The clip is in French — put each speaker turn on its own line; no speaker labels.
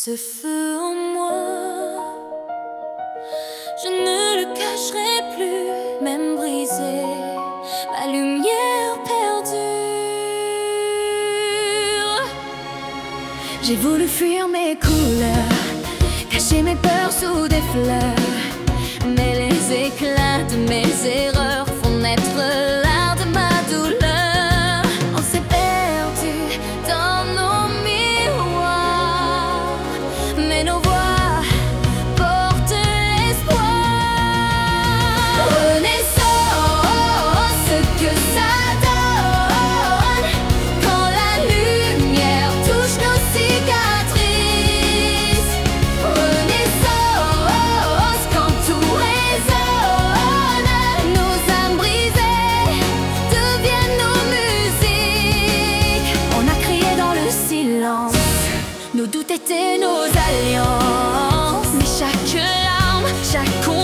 Ce feu en moi, je ne le cacherai plus, même brisé, ma lumière perdure. J'ai voulu fuir mes couleurs, cacher mes peurs sous des fleurs, mais les éclats de mes erreurs font naître l'art de ma douleur. On s'est perdu dans nos miroirs, mais nos voix portent l'espoir. Renaissance, ce que ça donne quand la lumière touche nos cicatrices. Renaissance, quand tout résonne, nos âmes brisées deviennent nos musiques. On a crié dans le silence, nos doutes étaient nos alliances, mais chaque larme, chaque